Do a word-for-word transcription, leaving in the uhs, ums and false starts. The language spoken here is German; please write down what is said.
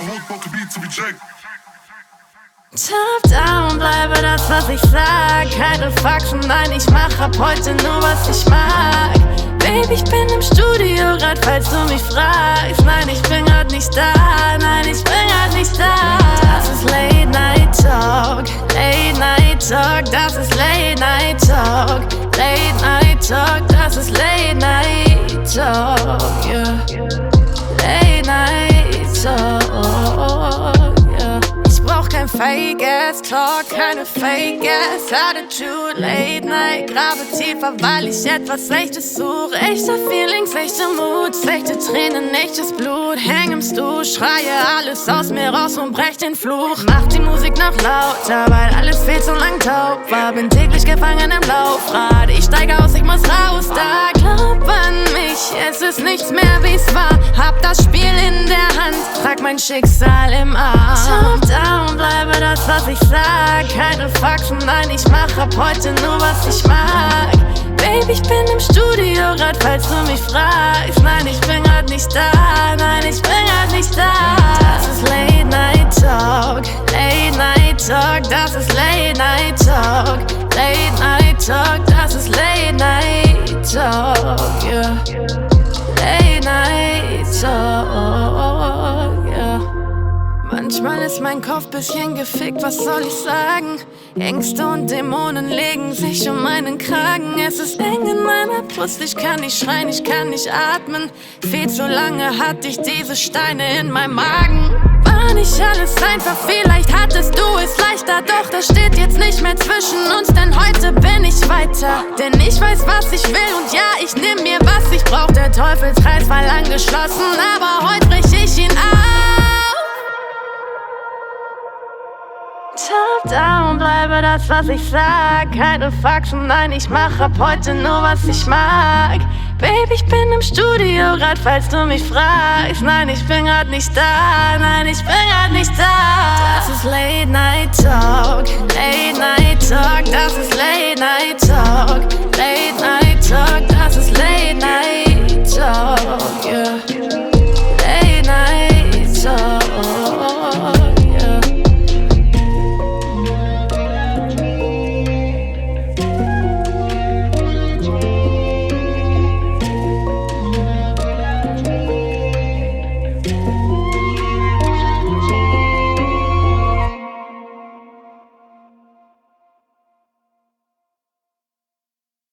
Top down, bleibe das, was ich sag. Keine Faxen, nein, ich mach ab heute nur, was ich mag. Baby, ich bin im Studio, grad falls du mich fragst. Nein, ich bin grad nicht da, nein, ich bin grad nicht da. Das ist Late Night Talk, Late Night Talk, das ist Late Night Talk, Late Night Talk, das ist Late Night Talk, yeah. Late Night Talk, yeah. Ich brauch kein Fake-Ass Talk, keine Fake-Ass Attitude. Late Night, grabe tiefer, weil ich etwas Echtes suche. Echter Feelings, echter Mut, echte Tränen, echtes Blut. Häng im Stuhl, schreie alles aus mir raus und brech den Fluch. Mach die Musik noch lauter, weil alles viel zu lang taub war. Bin täglich gefangen im Laufrad, ich steige aus, ich muss raus. Da glaub an mich, es ist nichts mehr wie's war. Hab das Spiel in der Hand, trag mein Schicksal im Arm. Top down, bleibe das, was ich sag. Keine Faxen, nein, ich mach ab heute nur, was ich mag. Baby, ich bin im Studio, grad falls du mich fragst. Nein, ich bin grad nicht da, nein, ich bin grad nicht da. Das ist Late Night Talk, Late Night Talk, das ist Late Night Talk, Late Night Talk, das ist Late Night Talk, yeah. Late Night Talk, yeah. Manchmal ist mein Kopf bisschen gefickt, was soll ich sagen? Ängste und Dämonen legen sich um meinen Kragen. Es ist eng in meiner Brust, ich kann nicht schreien, ich kann nicht atmen. Viel zu lange hatte ich diese Steine in meinem Magen. War nicht alles einfach, vielleicht hattest du es leichter. Doch das steht jetzt nicht mehr zwischen uns, denn heute bin ich weiter. Denn ich weiß, was ich will und ja, ich nehm mir, was ich brauch. Der Teufelskreis war lang geschlossen, aber heute brech ich ihn auf. Top down, bleibe das, was ich sag. Keine Faxen, nein, ich mach ab heute nur, was ich mag. Baby, ich bin im Studio, grad falls du mich fragst. Nein, ich bin grad nicht da, nein, ich bin grad nicht da. Das ist Late Night Talk, Late Night Talk, das ist Late Night Talk, Late Night Talk, das ist Late Night Talk, yeah.